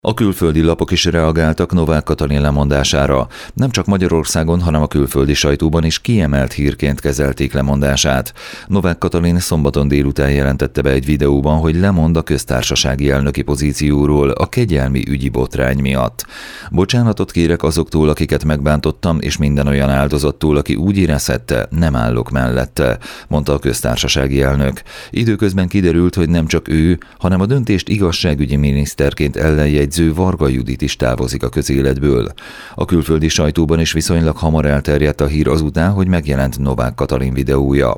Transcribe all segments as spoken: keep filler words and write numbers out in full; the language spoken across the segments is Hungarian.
A külföldi lapok is reagáltak Novák Katalin lemondására. Nem csak Magyarországon, hanem a külföldi sajtóban is kiemelt hírként kezelték lemondását. Novák Katalin szombaton délután jelentette be egy videóban, hogy lemond a köztársasági elnöki pozícióról a kegyelmi ügyi botrány miatt. Bocsánatot kérek azoktól, akiket megbántottam, és minden olyan áldozattól, aki úgy érezhette, nem állok mellette, mondta a köztársasági elnök. Időközben kiderült, hogy nem csak ő, hanem a döntést igazságügyi miniszterként ellenjegyző Varga Judit is távozik a közéletből. A külföldi sajtóban is viszonylag hamar elterjedt a hír azután, hogy megjelent Novák Katalin videója.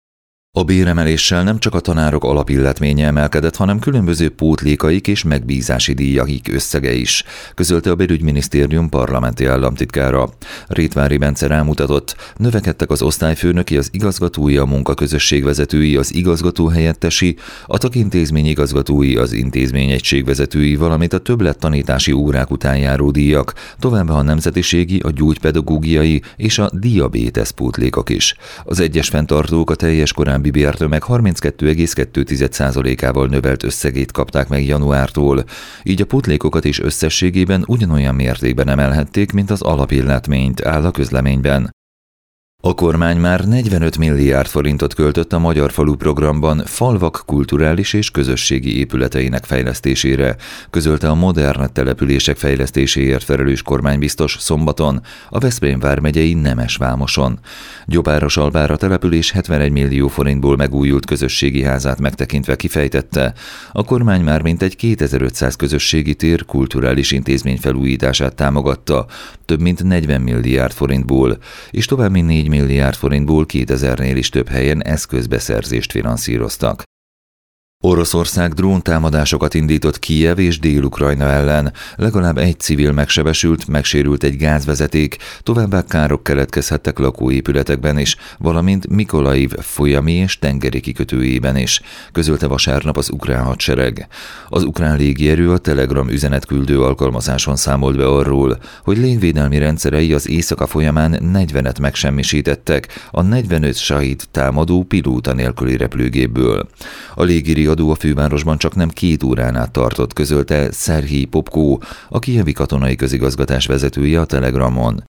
A béremeléssel nem csak a tanárok alapilletménye emelkedett, hanem különböző pótlékaik és megbízási díjaik összege is, közölte a belügyminisztérium parlamenti államtitkára. Rétvári Bence rámutatott, növekedtek az osztályfőnöki, az igazgatói, a munkaközösségvezetői, az igazgatóhelyettesi, a tagintézmény igazgatói, az intézményegységvezetői, valamint a többlettanítási órák után járó díjak, továbbá a nemzetiségi, a gyógypedagógiai és a diabétesz pótlékok is. Az egyes fenntartók a teljes korábbi bértömeg harminckettő egész kettő százalékával növelt összegét kapták meg januártól, így a pótlékokat is összességében ugyanolyan mértékben emelhették, mint az alapilletményt, áll a közleményben. A kormány már negyvenöt milliárd forintot költött a Magyar Falu programban falvak kulturális és közösségi épületeinek fejlesztésére, közölte a modern települések fejlesztéséért felelős kormánybiztos szombaton a Veszprém vármegyei Nemesvámoson. Gyopárosalvár a település hetvenegy millió forintból megújult közösségi házát megtekintve kifejtette, a kormány már mintegy kétezer-ötszáz közösségi tér kulturális intézmény felújítását támogatta, több mint negyven milliárd forintból, és tovább mint négy milliárd forintból kétezernél is több helyen eszközbeszerzést finanszíroztak. Oroszország dróntámadásokat indított Kijev és Dél-Ukrajna ellen, legalább egy civil megsebesült, megsérült egy gázvezeték, továbbá károk keletkezhettek lakóépületekben is, valamint Mikolaiv folyami és tengeri kikötőjében is, közölte vasárnap az ukrán hadsereg. Az ukrán légierő a Telegram üzenetküldő alkalmazáson számolt be arról, hogy légvédelmi rendszerei az éjszaka folyamán negyvenet megsemmisítettek a negyvenöt Shahid támadó pilóta nélküli repülőgépből. A légiri adó a fővárosban csak nem két órán át tartott, közölte Szerhij Popko, a kijevi katonai közigazgatás vezetője a Telegramon.